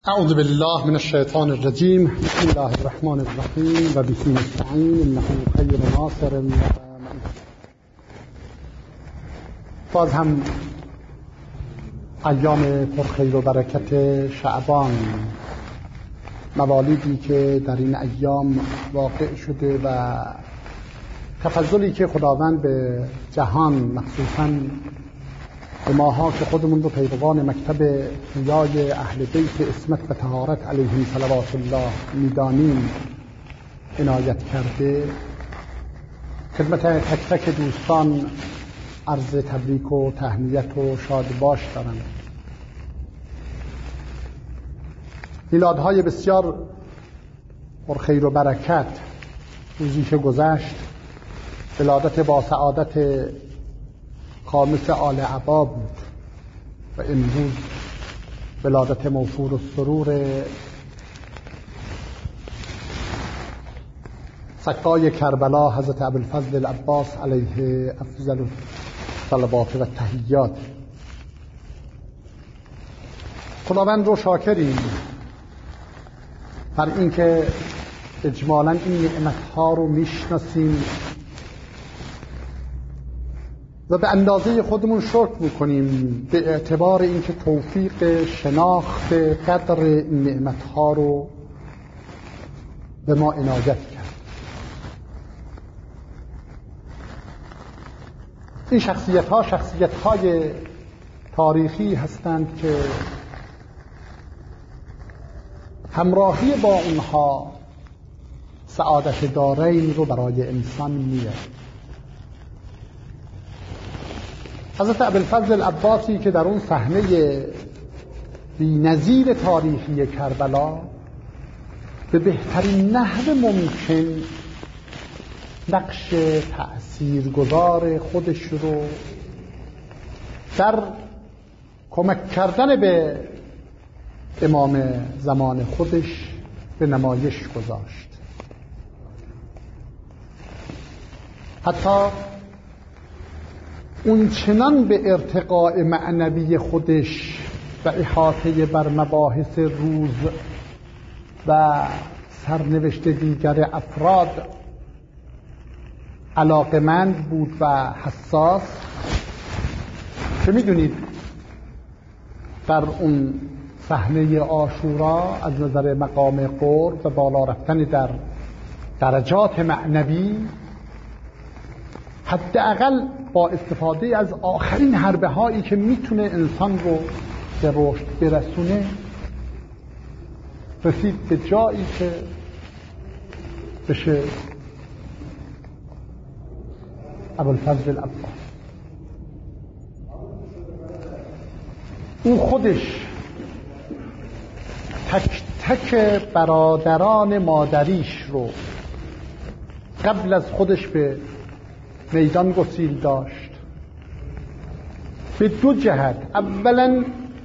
اعوذ بالله من الشیطان الرجیم. بسم الله الرحمن الرحیم و به نستعین انه خیر ناصر و معین. باز هم ایام پرخیر و برکت شعبان، موالیدی که در این ایام واقع شده و تفضلی که خداوند به جهان، مخصوصاً به ماها که خودمون رو پیروان مکتب حیای اهل بیت عصمت و طهارت علیهم صلوات الله میدانیم عنایت کرده، خدمت تک تک دوستان عرض تبریک و تهنیت و شادباش دارم. میلادهای بسیار پرخیر و برکت، روزی که گذشت ولادت با سعادت خامس آل عبا بود و امروز ولادت موفور السرور سقای کربلا حضرت ابوالفضل العباس علیه افضل الصلوات و التحیات. خداوند رو شاکریم بر اینکه اجمالاً این نعمتها رو میشناسیم و به اندازه خودمون شکر میکنیم به اعتبار اینکه توفیق شناخت قدر این نعمتها رو به ما عنایت کرد. این شخصیت‌ها شخصیت‌های تاریخی هستند که همراهی با اونها سعادت دارین رو برای انسان میاره. حضرت ابوالفضل العباسی که در اون صحنه بی‌نظیر تاریخی کربلا به بهترین نحو ممکن نقش تأثیرگذار خودش رو در کمک کردن به امام زمان خودش به نمایش گذاشت. حتی اون چنان به ارتقاء معنوی خودش و احاطه بر مباحث روز و سرنوشت دیگر افراد علاقمند بود و حساس که میدونید در اون صحنه عاشورا از نظر مقام قرب و بالا رفتن در درجات معنوی حداقل با استفاده از آخرین حربه هایی که میتونه انسان رو به رشد برسونه رسید به جایی که بشه ابوالفضل العباس. او خودش تک تک برادران مادریش رو قبل از خودش به میدان گسیل داشت به دو جهت. اولا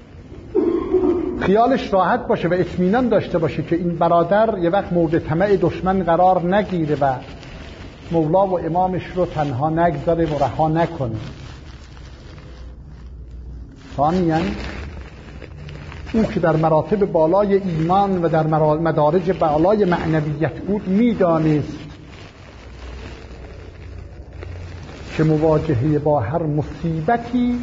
خیالش راحت باشه و اطمینان داشته باشه که این برادر یه وقت مورد طمع دشمن قرار نگیره و مولا و امامش رو تنها نگذاره و رها نکنه. ثانیاً او که در مراتب بالای ایمان و در مدارج بالای معنویت بود میدانست که مواجهه با هر مصیبتی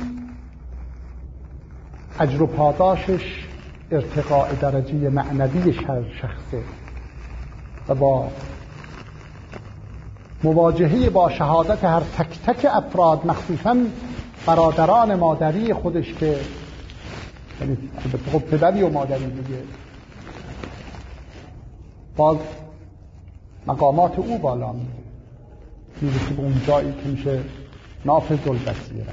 اجر و پاداشش ارتقاء درجه معنوی شخصه و با مواجهه با شهادت هر تک تک افراد، مخصوصاً برادران مادری خودش که یعنی خب پدری و مادری دیگه، باز مقامات او بالا میرسه به اون جایی که میشه نافذ البصیره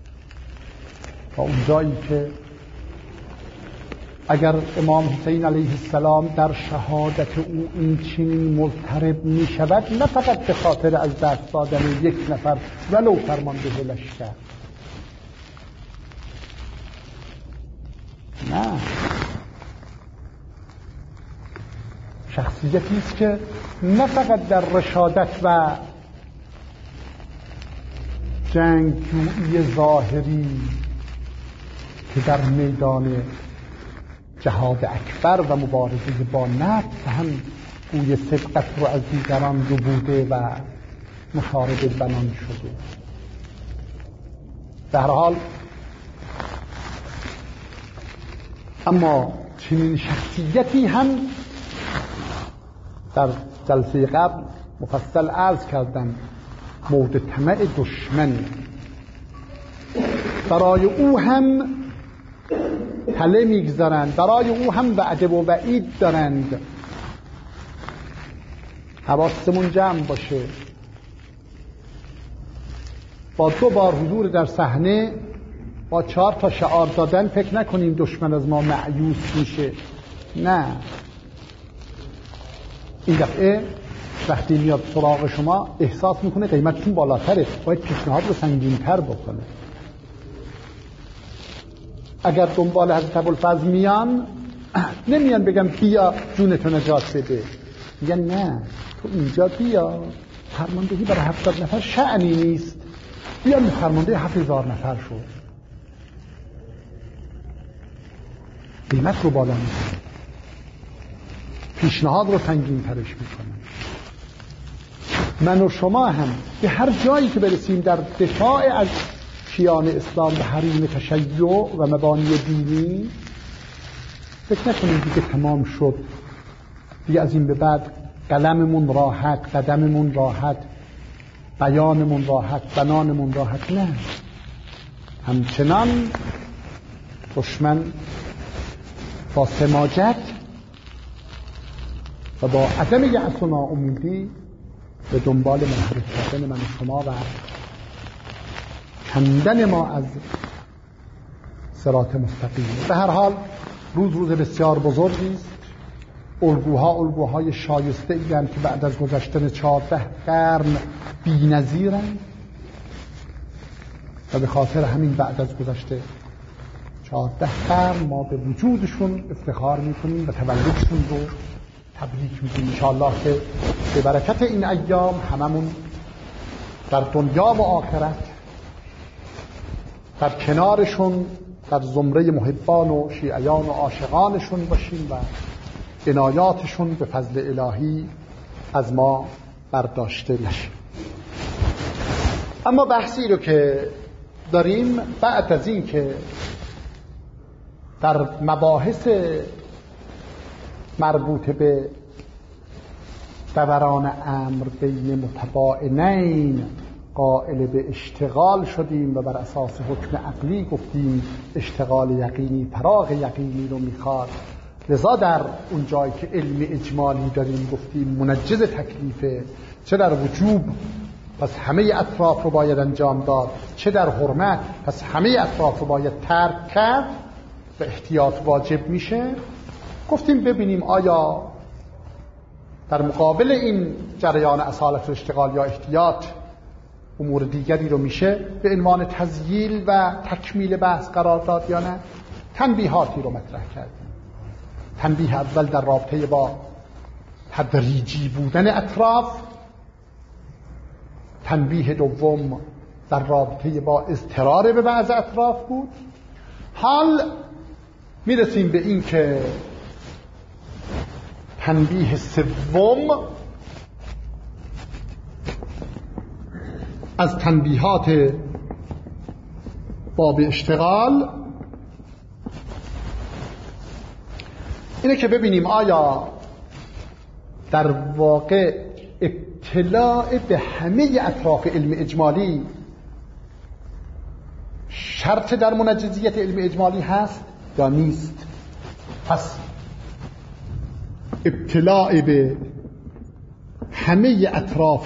و اون جایی که اگر امام حسین علیه السلام در شهادت او این چنین مضطرب میشود، نه فقط به خاطر از دست دادن یک نفر ولو فرمانده لشکر، نه، شخصیتی است که نه فقط در رشادت و جنگجویی ظاهری که در میدان جهاد اکبر و مبارزه با نفس هم گوی سبقت رو از دیگران رو بوده و مشارد بنان شده. در حال اما چنین شخصیتی هم در جلسه قبل مفصل عرض کردم مورد طمع دشمن، برای او هم تله میگذارند، برای او هم وعده و وعید دارند. حواسمون جمع باشه. با 2 بار حضور در صحنه، با 4 تا شعار دادن فکر نکنیم دشمن از ما مایوس میشه. نه، این دفعه وقتی میاد سراغ شما احساس میکنه قیمتتون بالاتره، باید پیشنهاد رو سنگین‌تر بکنه. اگر دنبال حضرت ابوالفضل میان، نمیان بگم بیا جونتو نجات بده، میگن نه تو اینجا بیا، فرماندهی برای 70 نفر شأنی نیست، بیا فرمانده 7000 نفر شو. قیمت رو بالا میکنه، پیشنهاد رو سنگین ترش میکنه. من و شما هم به هر جایی که برسیم در دفاع از کیان اسلام و حریم تشیع و مبانی دینی، فکر نکنیم دیگه تمام شد، دیگه از این به بعد قلممون راحت، قدممون راحت، بیانمون راحت، بنانمون راحت. نه، همچنان دشمن با سماجت و با عدم یأس و ناامیدی به دنبال منحرف کردن من و شما و کندن ما از صراط مستقیم. به هر حال روز بسیار بزرگی است. الگوهای شایسته ایند که بعد از گذشتن 14 قرن بی‌نظیرند و به خاطر همین بعد از گذشته 14 قرن ما به وجودشون افتخار میکنیم و تولدشون رو تبریک میگیم. انشاءالله که به برکت این ایام هممون در دنیا و آخرت در کنارشون، در زمره محبان و شیعیان و عاشقانشون باشیم و عنایاتشون به فضل الهی از ما برداشته نشه. اما بحثی رو که داریم بعد از این که در مباحث مربوط به دوران امر بین متباینین قائل به اشتغال شدیم و بر اساس حکم عقلی گفتیم اشتغال یقینی فراغ یقینی رو میخواد، لذا در اون جایی که علم اجمالی داریم گفتیم منجز تکلیفه، چه در وجوب پس همه اطراف رو باید انجام داد، چه در حرمت پس همه اطراف رو باید ترک کرد و احتیاط واجب میشه. گفتیم ببینیم آیا در مقابل این جریان اصالت و اشتغال یا احتیاط امور دیگری رو میشه به عنوان تذییل و تکمیل بحث قرار داد یا نه. تنبیهاتی رو مطرح کردیم. تنبیه اول در رابطه با تدریجی بودن اطراف، تنبیه دوم در رابطه با اضطرار به بعض اطراف بود. حال میرسیم به این که تنبیه سوم از تنبیهات باب اشتغال اینه که ببینیم آیا در واقع اطلاع به همه اطراف علم اجمالی شرط در منجزیت علم اجمالی هست یا نیست. پس اطلاع به همه اطراف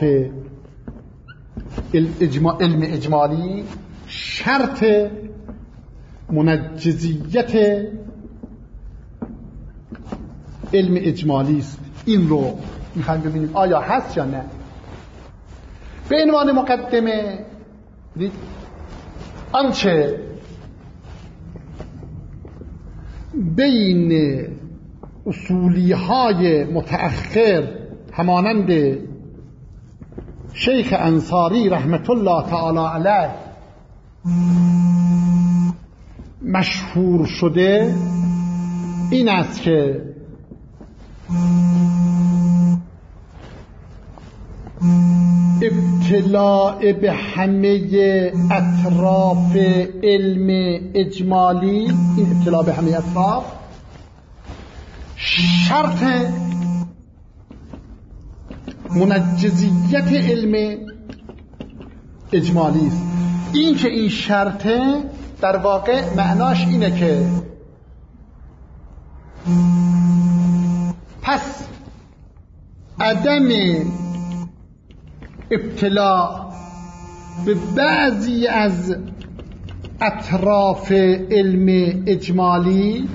علم اجمالی شرط منجزیت علم اجمالی است. این رو میخوایم ببینیم آیا هست یا نه. به عنوان مقدمه آنچه بین اصولی های متأخر همانند شیخ انصاری رحمت الله تعالی علیه مشهور شده این است که اطلاع به همه اطراف علم اجمالی، این اطلاع به همه اطراف شرط منجزیت علم اجمالی است. این که این شرطه در واقع معناش اینه که پس عدم ابتلاع به بعضی از اطراف علم اجمالی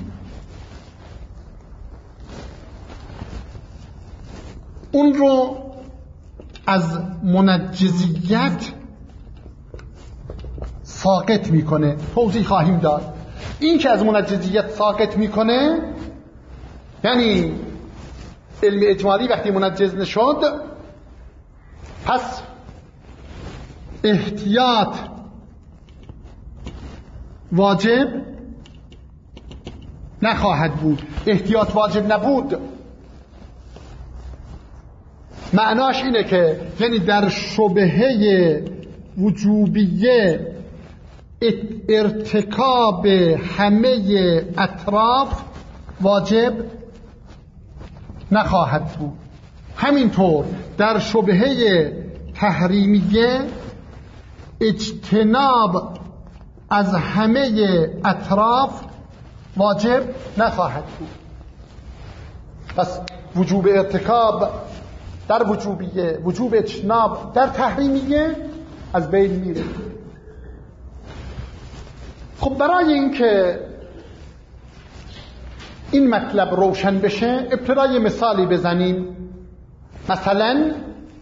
اون رو از منجزیت ساقط میکنه. توضیح خواهیم داد. این که از منجزیت ساقط میکنه یعنی علم اجمالی وقتی منجز نشد پس احتیاط واجب نخواهد بود. احتیاط واجب نبود معناش اینه که یعنی در شبهه وجوبیه ارتکاب همه اطراف واجب نخواهد بود. همینطور در شبهه تحریمیه اجتناب از همه اطراف واجب نخواهد بود. پس وجوب ارتکاب در وجوبیه، وجوب اجتناب در تحریمیه از بین میره. خب برای اینکه این مطلب روشن بشه ابتدای مثالی بزنیم. مثلا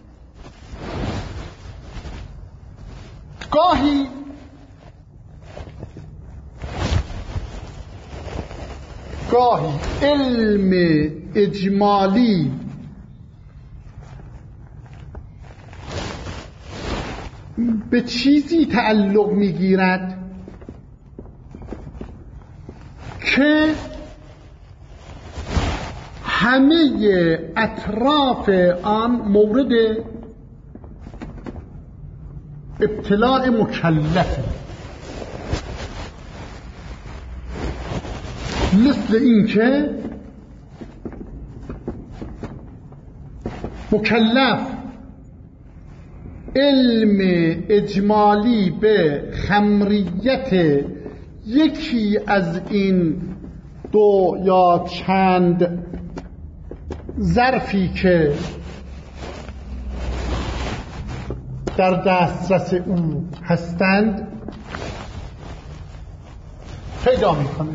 گاهی علم اجمالی به چیزی تعلق میگیرد که همه اطراف آن مورد ابتلاع مکلفه. مثل این که مکلف علم اجمالی به خمریت یکی از این دو یا چند ظرفی که در دسترس او هستند پیدا میکنه.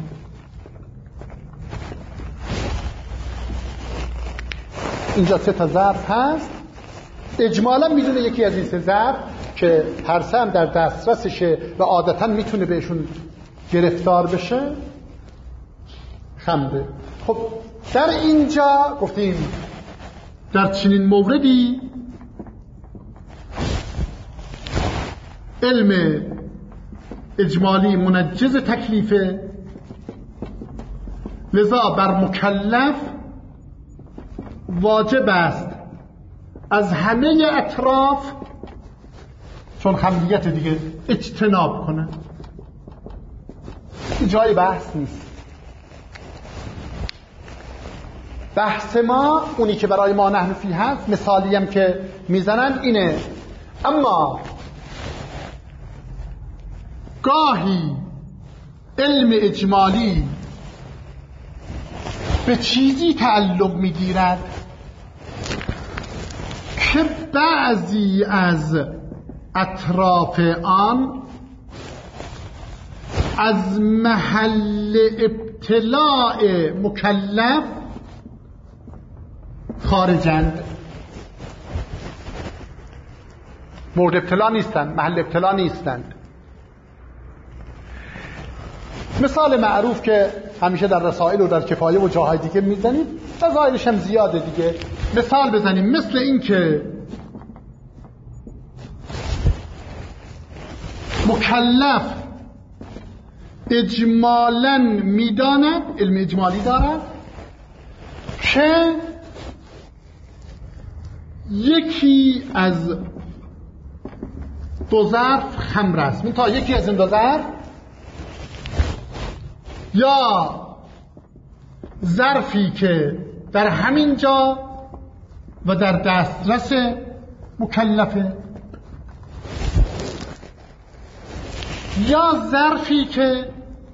اینجا 3 تا ظرف هست. اجمالا میدونه یکی از این 3 ظرف که هر سه هم در دسترسشه و عادتا میتونه بهشون گرفتار بشه خمره. خب در اینجا گفتیم در چنین موردی علم اجمالی منجز تکلیفه، لذا بر مکلف واجب است از همه اطراف چون خمریت دیگه اجتناب کنه. این جای بحث نیست. بحث ما اونی که برای ما نحن فی هست، مثالی هم که میزنن اینه. اما گاهی علم اجمالی به چیزی تعلق میگیرد که بعضی از اطراف آن از محل ابتلاع مکلف خارجند. مورد ابتلا نیستند، محل ابتلا نیستند. مثال معروف که همیشه در رسائل و در کفایه و جاهای دیگه میزنیم، رسائلش هم زیاده دیگه، مثال بزنیم. مثل این که مکلف اجمالاً میداند، علم اجمالی دارد که یکی از دو ظرف خمر است. تا یکی از این دو ظرف یا ظرفی که در همین جا و در دسترس مکلفه، یا ظرفی که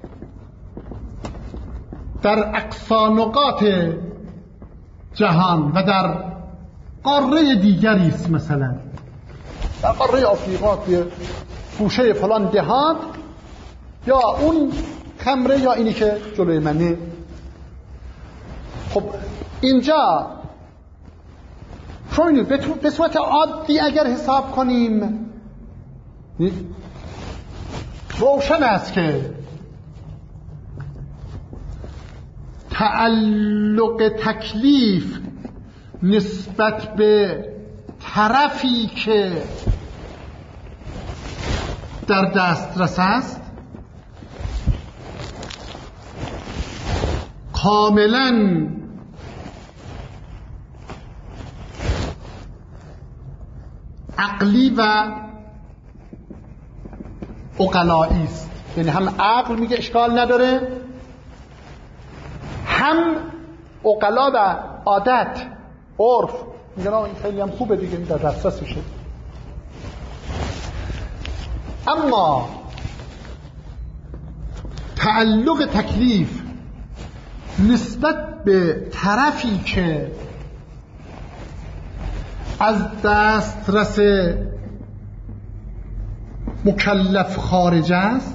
در اقصا نقاط جهان و در قاره دیگری است، مثلا در قاره آفریقا توی گوشه فلان دهات، یا اون خمره یا اینی که جلوی منه. خب اینجا شما به صورت عادی اگر حساب کنیم روشن است که تعلق تکلیف نسبت به طرفی که در دسترس است کاملا عقلی و عقلایی است. یعنی هم عقل میگه اشکال نداره، هم عقلا و عادت عرف میگن این خیلی هم خوبه دیگه، این در دسترسشه. اما تعلق تکلیف نسبت به طرفی که از دسترس مکلف خارج است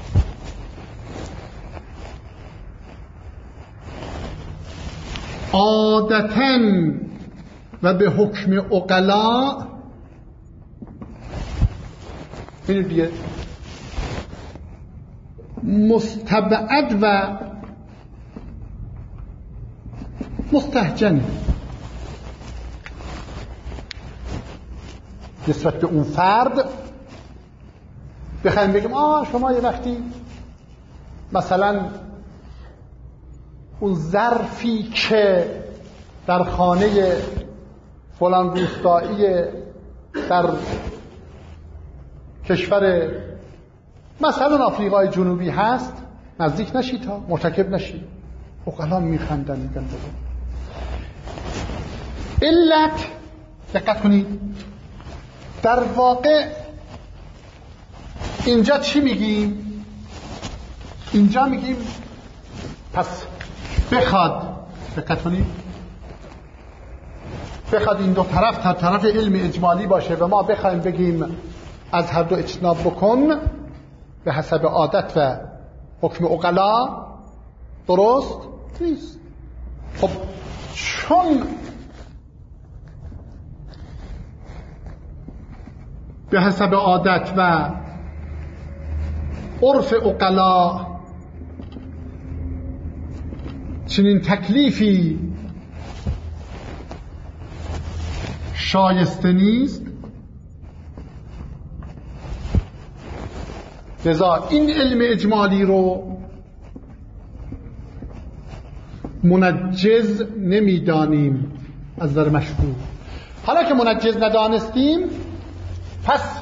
عادتاً و به حکم عقلا ببینید مستبعد و مستهجن نسبت به اون فرد. بخوایم بگیم شما یه وقتی مثلا اون ظرفی که در خانه فلان روستایی در کشور مثلا آفریقای جنوبی هست نزدیک نشید تا مرتکب نشید. عقلا میخندن میگن بابا علت. دقت کنید در واقع اینجا چی میگیم؟ اینجا میگیم پس بخواد، دقت کنید، بخواد این دو طرف تا طرف علم اجمالی باشه و ما بخوایم بگیم از هر دو اجتناب بکن به حسب عادت و حکم عقلا، درست نیست. خب چون به حسب عادت و عرف عقلا چنین تکلیفی شایسته نیست، لذا این علم اجمالی رو منجز نمیدانیم از نظر مشروع. حالا که منجز ندانستیم، پس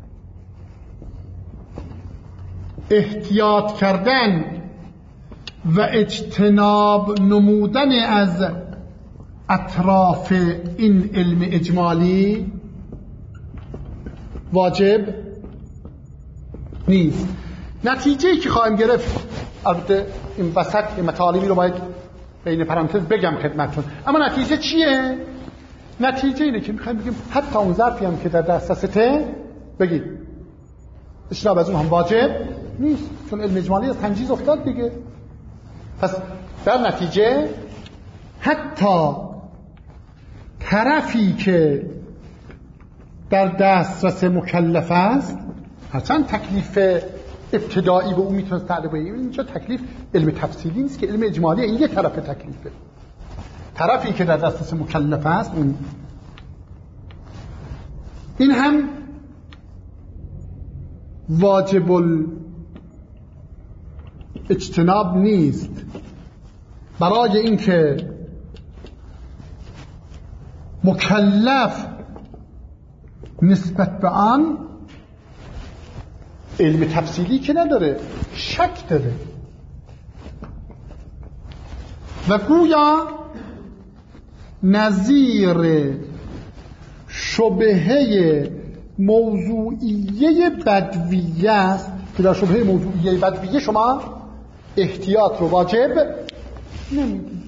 احتیاط کردن و اجتناب نمودن از اطراف این علم اجمالی واجب نیست. نتیجه‌ای که خواهیم گرفت، البته این وسط این مطالبی رو باید بین پرانتز بگم خدمتتون، اما نتیجه چیه؟ نتیجه اینه که میخوایم بگیم حتی اون ظرفی هم که در دسترسته بگید اجتناب از اون هم واجب نیست، چون علم اجمالی از تنجیز افتاد دیگه. پس در نتیجه حتی طرفی که در دسترس مکلف است، هرچند تکلیف ابتدایی به اون میتونست تعلق بگیره، اینجا تکلیف علم تفصیلی نیست که علم اجمالی، این یه طرف تکلیفه. طرفی که در دسترس مکلف است این هم واجب اجتناب نیست، برای اینکه مکلف نسبت به آن علم تفصیلی که نداره، شک داره و گویا نظیر شبهه موضوعیه بدویه است که در شبهه موضوعیه بدویه شما احتیاط رو واجب نمیدید.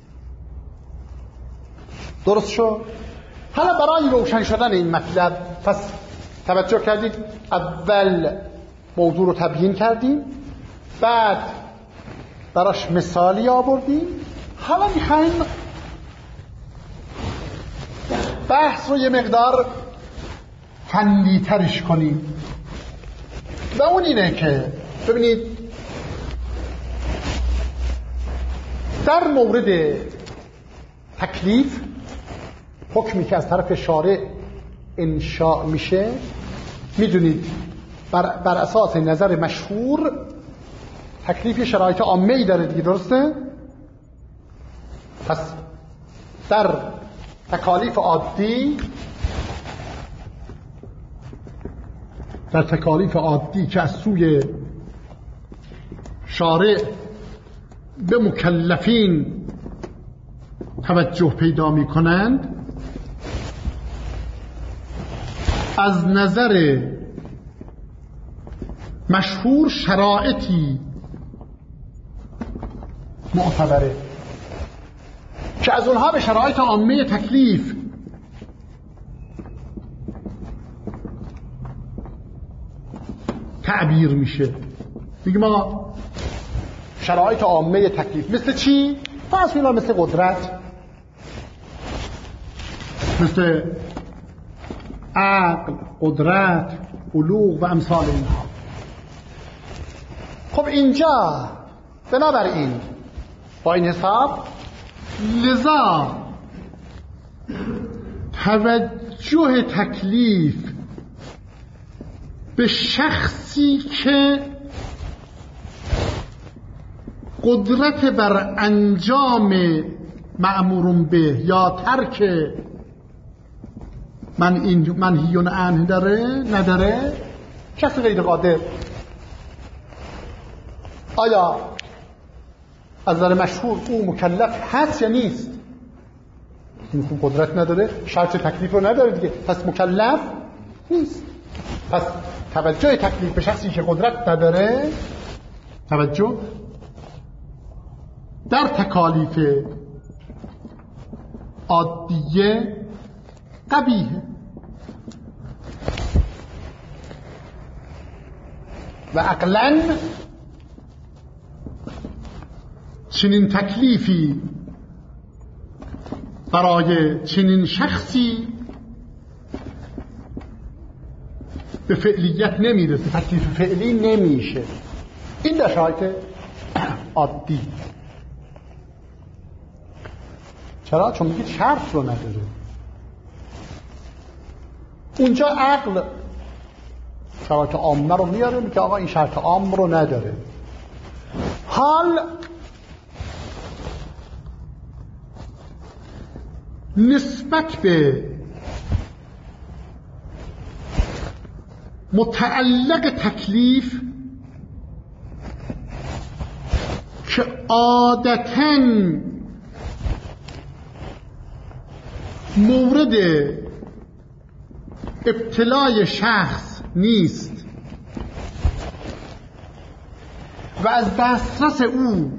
درست شد؟ حالا برای روشن شدن این مطلب پس توجه کردید اول موضوع رو تبیین کردیم، بعد براش مثالی آوردیم، حالا میخوایم بحث رو یه مقدار فنی ترش کنیم و اون اینه که ببینید در مورد تکلیف حکمی که از طرف شارع انشاء میشه، میدونید بر اساس نظر مشهور تکلیف شرایط عامه ای داره دیگه، درسته؟ پس در تکالیف عادی که از سوی شارع به مکلفین توجه پیدا می کنند، از نظر مشهور شرایطی معتبره که از اونها به شرایط عامه تکلیف تعبیر میشه. میگه ما شرایط عامه تکلیف مثل چی؟ فرض کنید مثل قدرت، مثل عقل، قدرت، بلوغ و امثال اینها. خب اینجا بنابراین با این حساب لذا توجه تکلیف به شخصی که قدرت بر انجام مأمور به یا ترک منهی عنه نداره، کسی غیر قادر، آیا از نظر مشهور او مکلف هست یا نیست؟ این قدرت نداره، شرط تکلیف رو نداره دیگه، پس مکلف نیست. پس توجه تکلیف به شخصی که قدرت نداره، توجه در تکالیف عادیه قبیحه و عقلاً چنین تکلیفی برای چنین شخصی به فعلیت نمیرسه، تکلیف فعلی نمیشه. این در شرایط عادی. چرا؟ چون میگید شرط رو نداره. اونجا عقل شرایط عامه رو میاره، میگه آقا این شرط عام رو نداره. حال نسبت به متعلق تکلیف که عادتاً مورد ابتلای شخص نیست و از دسترس او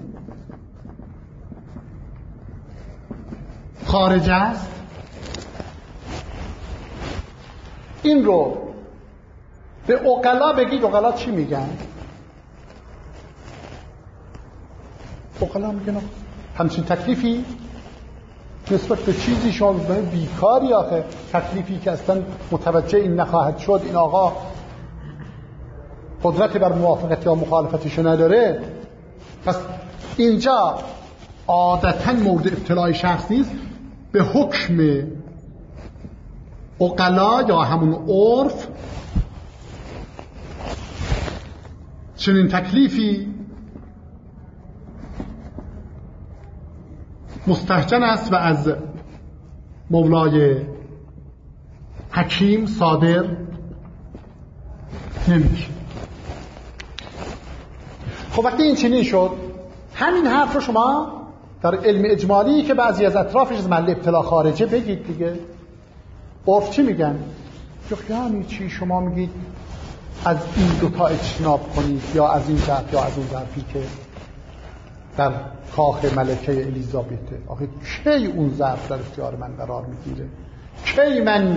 خارج است، این رو به عقلا بگید. عقلا چی میگن؟ عقلا میگن همچین تکلیفی نسبت به چیزی شما بیکاری، آخه تکلیفی که اصلا متوجه این نخواهد شد، این آقا قدرت بر موافقت یا مخالفتشو نداره، پس اینجا عادتاً مورد ابتلای شخص نیست. به حکم عقلا یا همون عرف چنین تکلیفی مستهجن است و از مولای حکیم صادر نمیشه. خب وقتی این چنین شد، همین حرف رو شما در علم اجمالی که بعضی از اطرافش از محل ابتلا خارجه بگید دیگه. عرف چی میگن؟ یعنی چی شما میگید از این دوتا اجتناب کنید، یا از این ظرف یا از اون ظرفی که در کاخ ملکه الیزابته؟ آخه کی اون ظرف در اختیار من قرار میگیره؟ کی من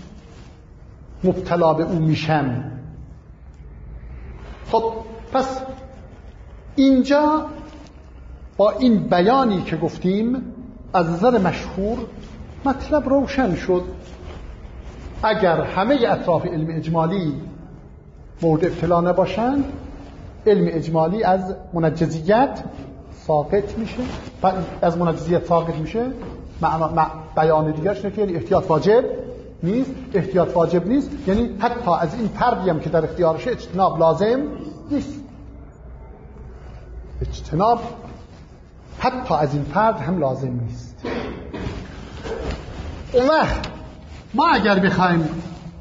مبتلا به اون میشم؟ خب پس اینجا با این بیانی که گفتیم از نظر مشهور مطلب روشن شد. اگر همه اطراف علم اجمالی مورد ابتلا نباشند، علم اجمالی از منجزیت ساقط میشه. از منجزیت ساقط میشه بیان دیگرش اینه که یعنی احتیاط واجب نیست. احتیاط واجب نیست یعنی حتی از این پردی هم که در اختیارشه اجتناب لازم نیست. اجتناب حتی از این فرد هم لازم نیست. اون وقت ما اگر بخوایم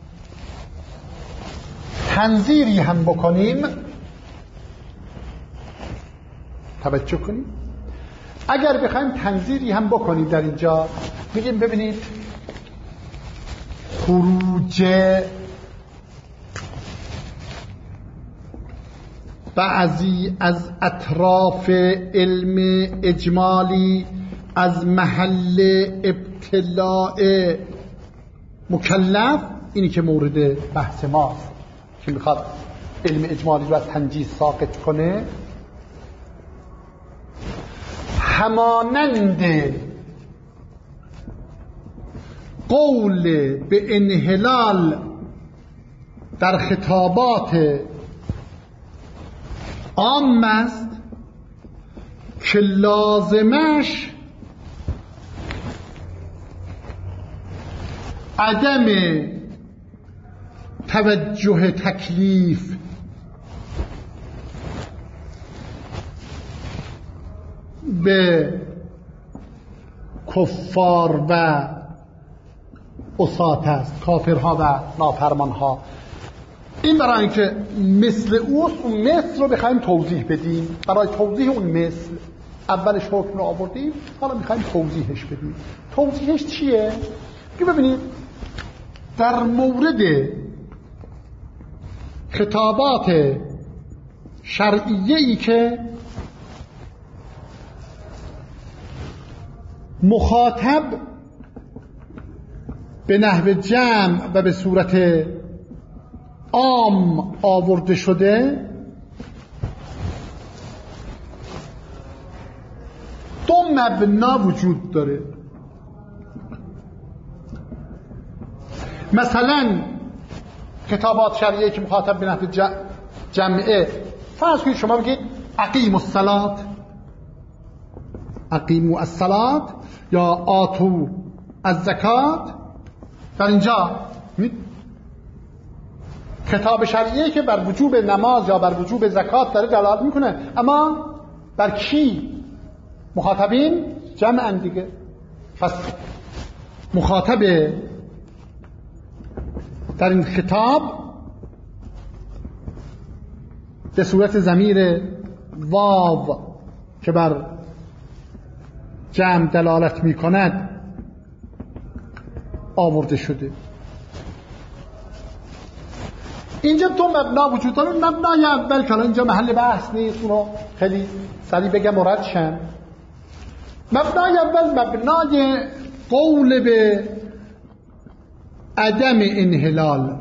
تنظیری هم بکنیم، توجه کنیم، اگر بخوایم تنظیری هم بکنیم در اینجا میگیم ببینید خروج بعضی از اطراف علم اجمالی از محل ابتلاء مکلف، اینی که مورد بحث ماست که میخواد علم اجمالی رو از تنجیز ساقط کنه، همانند قول به انحلال در خطابات عام است که لازمش عدم توجه تکلیف به کفار و عصات است، کافرها و نافرمانها. این برای اینکه مثل اوست، اون مثل رو بخوایم توضیح بدیم. برای توضیح اون مثل اولش حکم رو آوردیم، حالا میخوایم توضیحش بدیم. توضیحش چیه؟ که ببینید در مورد خطابات شرعیه‌ای که مخاطب به نحو جمع و به صورت عام آورده شده، دو مبنا وجود داره. مثلا خطابات شرعیه که مخاطب به نحو جمعه، فرض کنید شما بگید اقیموا الصلاة، اقیموا الصلاة یا آتوا الزکات. در اینجا خطاب شرعیه که بر وجوب نماز یا بر وجوب زکات داره دلالت میکنه، اما بر کی؟ مخاطبین جمعن دیگه. پس مخاطب در این خطاب به صورت ضمیر واو که بر جمع دلالت می کند آورده شده. اینجا دو مبنا وجود داره. مبنای اول که اینجا محل بحث نیست، اونو خیلی سریع بگم مرد شن. مبنای اول مبنای قول به عدم انحلال،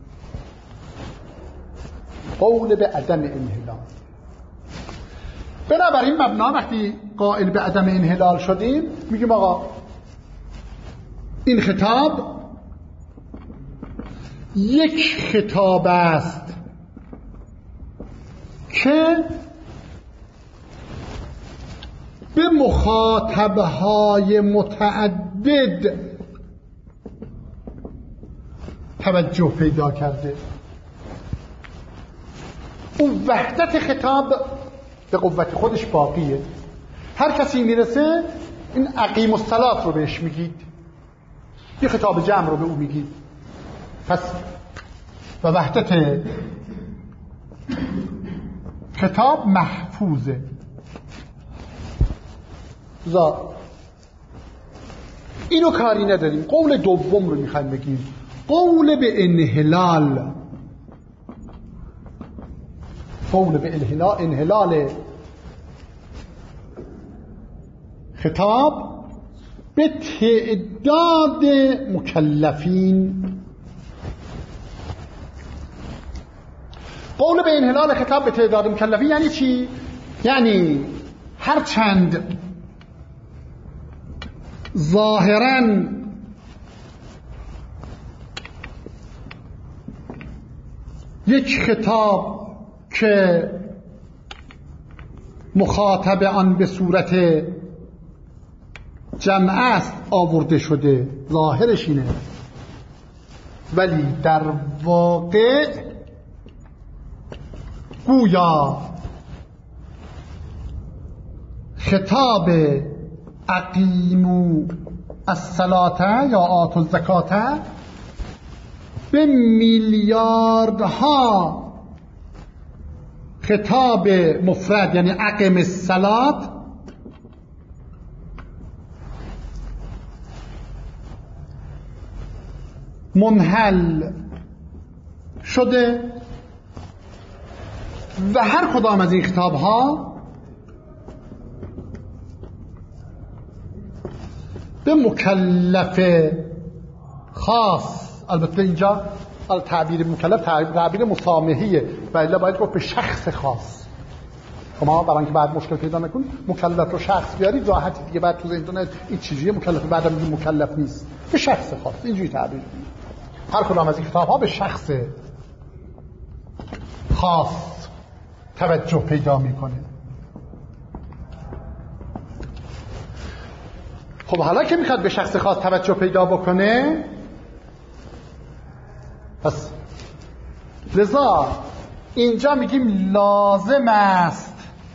قول به عدم انحلال. بنابراین مبنا وقتی قائل به عدم انحلال شدیم میگیم آقا این خطاب یک خطاب است که به مخاطبهای متعدد توجه پیدا کرده. اون وحدت خطاب به قوت خودش باقیه. هر کسی میرسه این اقیم الصلات رو بهش میگید، یه خطاب جمع رو به او میگید. پس و وحدت خطاب محفوظه. اینو کاری نداریم. قول دوم رو میخوایم بگیم، قول به انحلال. قول به انحلال خطاب به تعداد مکلفین. قول به انحلال خطاب به تعداد مکلفین یعنی چی؟ یعنی هر چند ظاهراً یک خطاب که مخاطب آن به صورت جمع است آورده شده، ظاهرش اینه، ولی در واقع گویا خطاب اقیموا الصلاة یا آتوا الزکاة به میلیاردها خطاب مفرد یعنی اقم الصلاة منحل شده و هر کدام از این خطاب ها به مکلف خاص، البته اینجا تعبیر مکلف تعبیر مسامحیه و الا باید گفت به شخص خاص. شما برای اینکه بعد مشکل پیدا نکنید مکلف رو شخص بیارید راحت دیگه، بعد تو اینترنت این چیزیه مکلف بعدم میگیم مکلف نیست، به شخص خاص. اینجوری تعبیر هر کدام از این کتاب ها به شخص خاص توجه پیدا میکنه. خب حالا که میخواد به شخص خاص توجه پیدا بکنه، پس لذا اینجا میگیم لازم است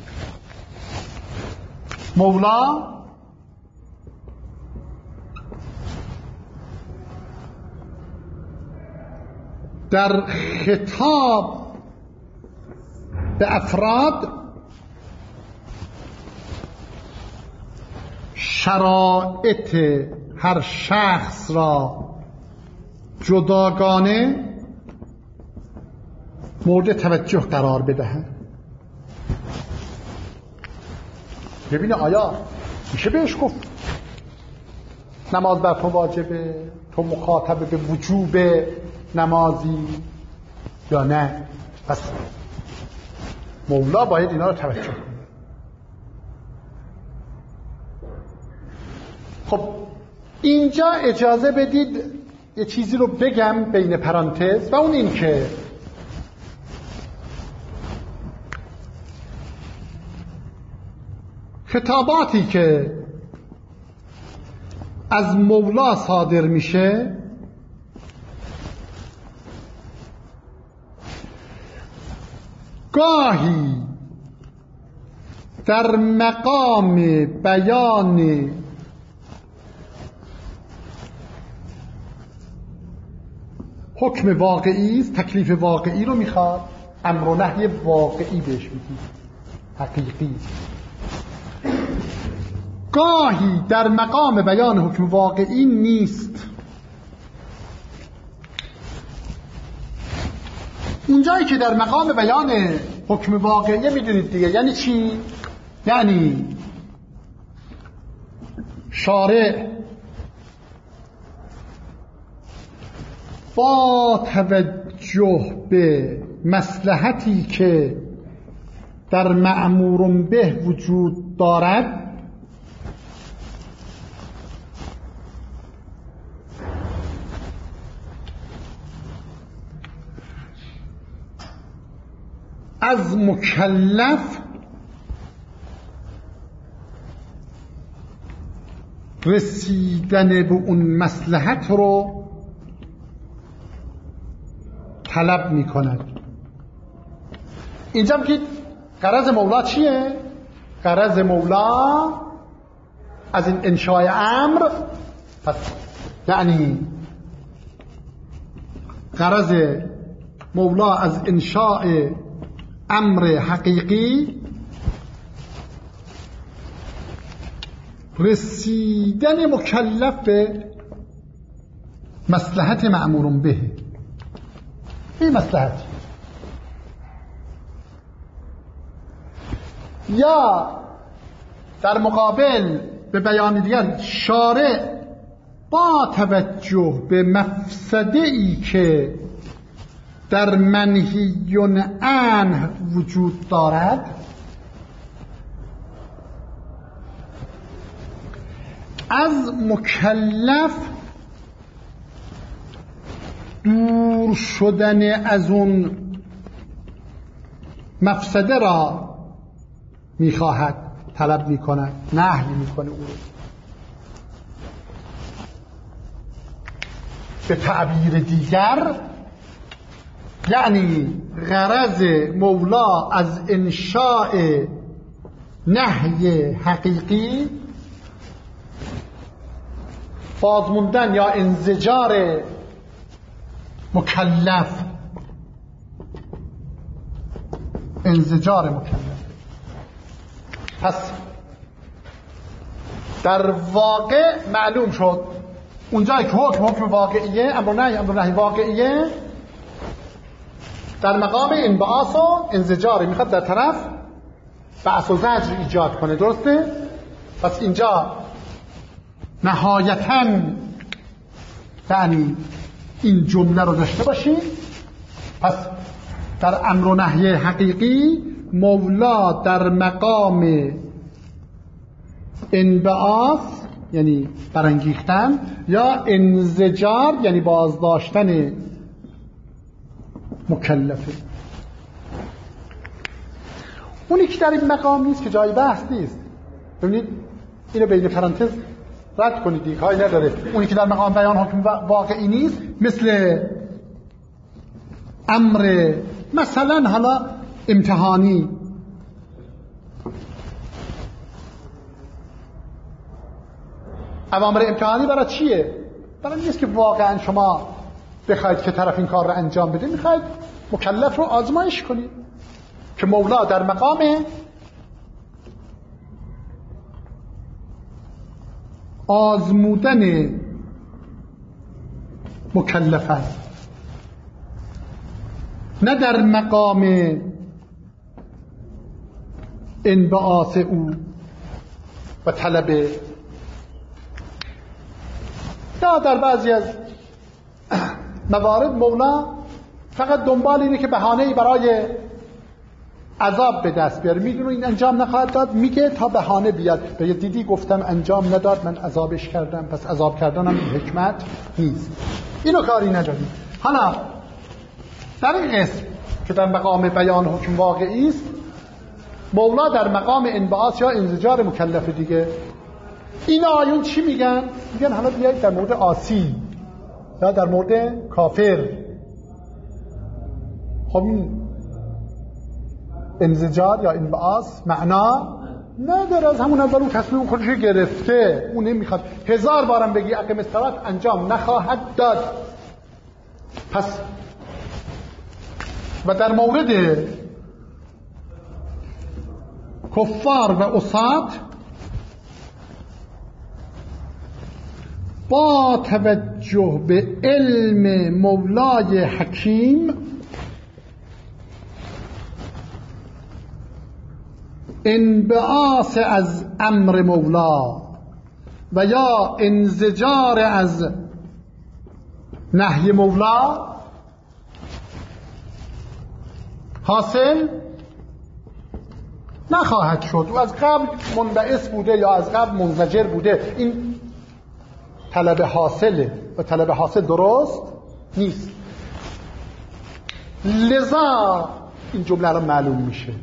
مولا در خطاب به افراد شرایط هر شخص را جداگانه مورد توجه قرار بدهند. ببینه آیا میشه بهش گفت نماز بر تو واجبه، تو مخاطب به وجوب نمازی یا نه؟ پس مولا باید اینا رو توجه کنه. خب اینجا اجازه بدید یه چیزی رو بگم بین پرانتز، و اون این که خطاباتی که از مولا صادر میشه گاهی در مقام بیان حکم واقعی است، تکلیف واقعی رو میخواد، امر و نهی واقعی بهش میگیم، حقیقی. گاهی در مقام بیان حکم واقعی نیست. اونجایی که در مقام بیان حکم واقعی میدونید دیگه یعنی چی؟ یعنی شارع با توجه به مصلحتی که در مأمور به وجود دارد از مکلف رسیدن به اون مصلحت رو طلب می کند. اینجا بگید غرض مولا چیه؟ غرض مولا از این انشاء امر، پس یعنی غرض مولا از انشاء امر حقیقی رسیدن مکلف به مصلحت مأمور به. این مصلحت یا در مقابل به بیان دیگر شارع با توجه به مفسده ای که در منهی عنه وجود دارد از مکلف دور شدن از اون مفسده را میخواهد، طلب میکند، نهی میکنه او رو. به تعبیر دیگر یعنی غرض مولا از انشاء نهی حقیقی بازموندن یا انزجار مکلف، انزجار مکلف. پس در واقع معلوم شد اونجایی که حکم واقعیه، امر نهی واقعیه، در مقام انبعاث و انزجار میخواد در طرف بعث و زجر ایجاد کنه. درسته؟ پس اینجا نهایتاً یعنی این جمله رو داشته باشیم. پس در امر و نهی حقیقی مولا در مقام انبعاث یعنی برانگیختن یا انزجار یعنی بازداشتن مکلفه. اونی که در این مقام نیست که جای بحث نیست. ببینید اینو بین پرانتز رد کنید دیگه، کاری نداره. اونی که در مقام بیان حکم واقعی نیست، مثل امر مثلا حالا امتحانی، اوامر امتحانی برای چیه؟ برای نیست که واقعا شما بخواید که طرف این کار رو انجام بده، میخواید مکلف رو آزمایش کنید که مولا در مقام آزمودن مکلف است، نه در مقام انبعاث او و طلب. یا در بعضی از موارد مولا فقط دنبال اینه که بهانه‌ای برای عذاب به دست بیاره، میدونه این انجام نخواهد داد، میگه تا بهانه بیاد، به دیدی گفتم انجام نداد من عذابش کردم، پس عذاب کردنم حکمت نیست. اینو کاری نداریم. حالا در این قسم که در مقام بیان حکم واقعی است، مولا در مقام انبعاث یا انزجار مکلف دیگه. این آیون چی میگن؟ میگن حالا بیایید در مورد عاصی یا در مورد کافر. خب این انزجار یا انبعاث معنا نداره، از همون اول اون تصمیم خودش گرفته، اون نمیخواد. 1000 بارم بگی اقیم الصلاة انجام نخواهد داد. پس و در مورد کفار و عصات با توجه به علم مولای حکیم انبعاث از امر مولا و یا انزجار از نهی مولا حاصل نخواهد شد. و از قبل منبعث بوده یا از قبل منزجر بوده. این طلب حاصله و طلب حاصل درست نیست. لذا این جمله را معلوم میشه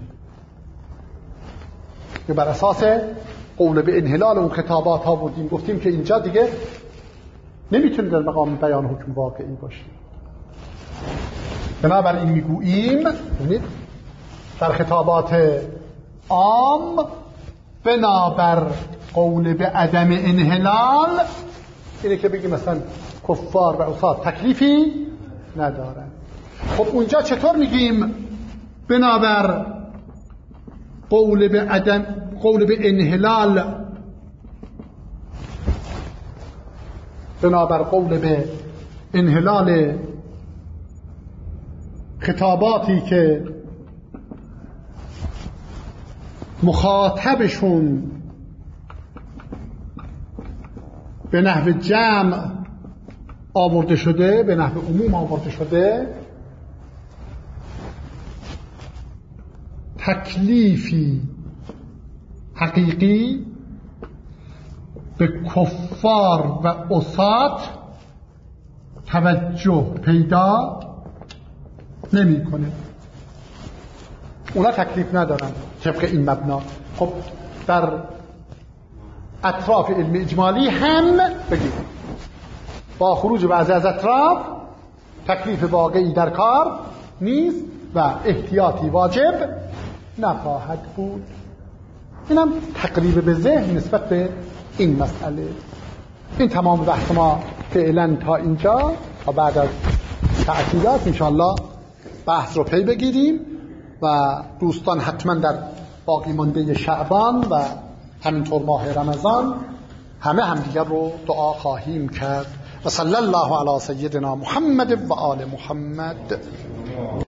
که بر اساس قول به انحلال اون خطابات ها بودیم، گفتیم که اینجا دیگه نمیتونه در مقام بیان حکم واقعی باشه. بنابراین میگوییم در خطابات عام بنابر قول به عدم انحلال اینه که بگیم مثلا کفار و عصات تکلیفی ندارن. خب اونجا چطور میگیم بنابر قول به انحلال، بنابر قول به انحلال خطاباتی که مخاطبشون به نحو جمع آورده شده، به نحو عموم آورده شده، تکلیفی حقیقی به کفار و عصات توجه پیدا نمی کنه. اونا تکلیف ندارن طبق این مبنا. خب در اطراف علم اجمالی هم بگیم با خروج بعضی از اطراف تکلیف واقعی در کار نیست و احتیاطی واجب نخواهد بود. اینم تقریب به ذهن نسبت به این مسئله. این تمام بحث ما فعلا تا اینجا و بعد از تعطیلات انشاءالله بحث رو پی بگیریم و دوستان حتما در باقی مانده شعبان و همینطور ماه رمضان همه دیگر رو دعا خواهیم کرد. و صلی الله علی سیدنا محمد و آل محمد.